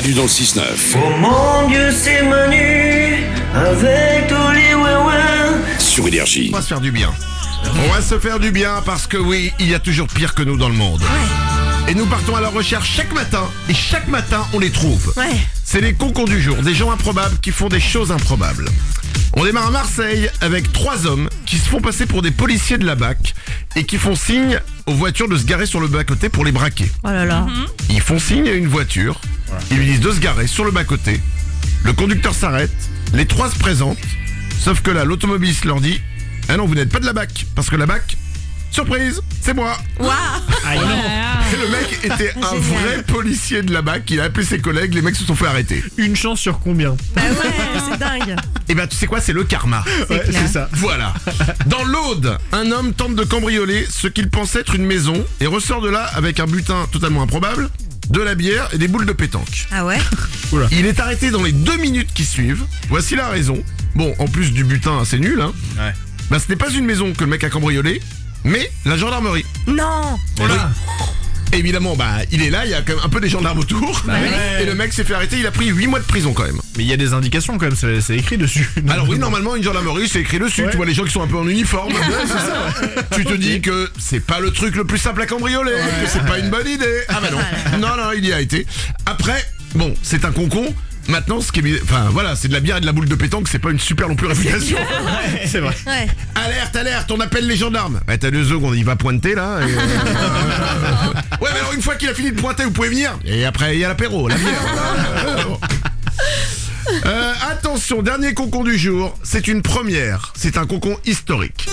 Manu dans le 6-9. Oh mon Dieu, c'est Manu avec tous les ouin-ouin. Sur Énergie. On va se faire du bien. On va se faire du bien parce que oui, il y a toujours pire que nous dans le monde. Et nous partons à la recherche chaque matin. Et chaque matin, on les trouve. C'est les concons du jour. Des gens improbables qui font des choses improbables. On démarre à Marseille avec 3 hommes qui se font passer pour des policiers de la BAC et qui font signe aux voitures de se garer sur le bas-côté pour les braquer. Oh là là. Ils font signe à une voiture. Ils lui disent de se garer sur le bas-côté. Le conducteur s'arrête. Les 3 se présentent. Sauf que là, l'automobiliste leur dit « Ah non, vous n'êtes pas de la BAC. Parce que la BAC, surprise, c'est moi. » Et le mec était un vrai policier de la BAC. Il a appelé ses collègues. Les mecs se sont fait arrêter. Une chance sur combien? Bah ouais, c'est dingue. Et ben tu sais quoi, c'est le karma. Ouais, c'est ça. Voilà. Dans l'Aude, un homme tente de cambrioler ce qu'il pense être une maison et ressort de là avec un butin totalement improbable, de la bière et des boules de pétanque. Ah ouais? Il est arrêté dans les 2 minutes qui suivent. Voici la raison. Bon, en plus du butin, c'est nul, hein. Ouais. Bah ce n'est pas une maison que le mec a cambriolé, mais la gendarmerie. Non. Voilà. Évidemment, bah il est là, il y a quand même un peu des gendarmes autour. Et le mec s'est fait arrêter, il a pris 8 mois de prison quand même. Mais il y a des indications quand même, c'est écrit dessus. Alors oui, normalement une gendarmerie c'est écrit dessus. Ouais. Tu vois les gens qui sont un peu en uniforme. Tu te dis que c'est pas le truc le plus simple à cambrioler, que c'est pas une bonne idée. Ah bah non. Non, il y a été. Après, bon, c'est un concon. Maintenant, ce qui est, enfin voilà, c'est de la bière et de la boule de pétanque, c'est pas une super non plus réputation. C'est vrai. Ouais. Alerte, on appelle les gendarmes. Ouais, t'as 2 secondes, il va pointer là. Et ouais, mais alors une fois qu'il a fini de pointer, vous pouvez venir. Et après, il y a l'apéro, la bière. Attention, dernier concon du jour. C'est une première. C'est un concon historique.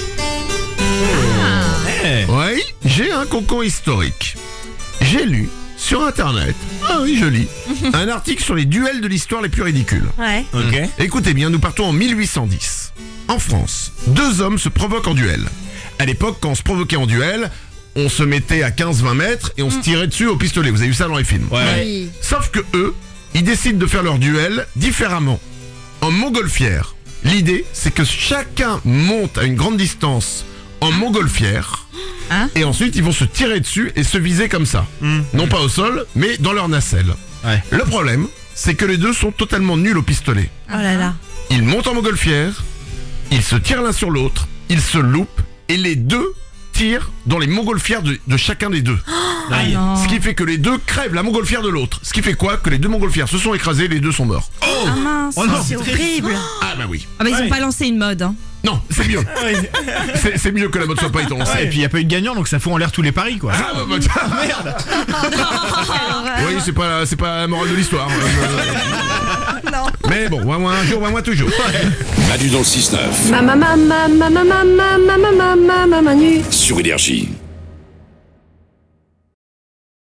Oui, j'ai un concon historique. J'ai lu sur internet, ah oui je lis, un article sur les duels de l'histoire les plus ridicules. Ouais. Ok. Écoutez bien, nous partons en 1810. En France, 2 hommes se provoquent en duel. À l'époque, quand on se provoquait en duel, on se mettait à 15-20 mètres et on se tirait dessus au pistolet. Vous avez vu ça dans les films. Ouais. Oui. Sauf que eux, ils décident de faire leur duel différemment. En montgolfière. L'idée, c'est que chacun monte à une grande distance en montgolfière. Hein? Et ensuite, ils vont se tirer dessus et se viser comme ça. Non pas au sol, mais dans leur nacelle. Ouais. Le problème, c'est que les 2 sont totalement nuls au pistolet. Oh là là. Ils montent en montgolfière, ils se tirent l'un sur l'autre, ils se loupent, et les 2 tirent dans les montgolfières de chacun des 2. Aïe. Non. Ce qui fait que les 2 crèvent la montgolfière de l'autre. Ce qui fait quoi? Que les 2 montgolfières se sont écrasées, les 2 sont morts. Ah mince, Oh non, c'est horrible. Ah bah oui. Ah bah ils Ouais. ont pas lancé une mode, hein. Non, c'est mieux. C'est mieux que la mode soit pas étant lancée. Et puis il n'y a pas eu de gagnant, donc ça fout en l'air tous les paris quoi. Ah bah, merde. Oui, c'est pas la morale de l'histoire. Non. Mais bon, moi un jour, moi toujours. Manu dans le 6-9. Manu. Sur Énergie.